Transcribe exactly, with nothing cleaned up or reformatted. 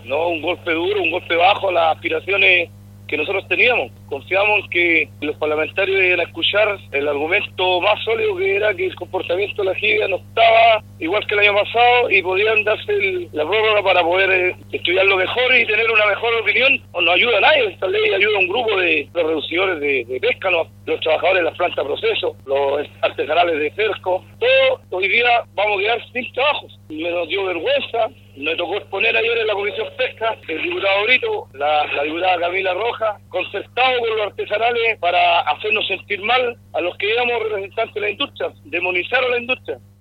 no un golpe duro, un golpe bajo a las aspiraciones que nosotros teníamos. Confiamos en que los parlamentarios iban a escuchar el argumento más sólido, que era que el comportamiento de la J I B no estaba igual que el año pasado y podían darse el, la prórroga para poder eh, estudiarlo mejor y tener una mejor opinión. No nos ayuda a nadie, esta ley ayuda a un grupo de los reducidores de, de pesca, los, los trabajadores de las plantas de proceso, los artesanales de cerco. Todos hoy día vamos a quedar sin trabajos. Me nos dio vergüenza. Me tocó exponer ayer en la Comisión Pesca el diputado Brito, la, la diputada Camila Rojas, concertado con los artesanales para hacernos sentir mal a los que éramos representantes de la industria, demonizar a la industria.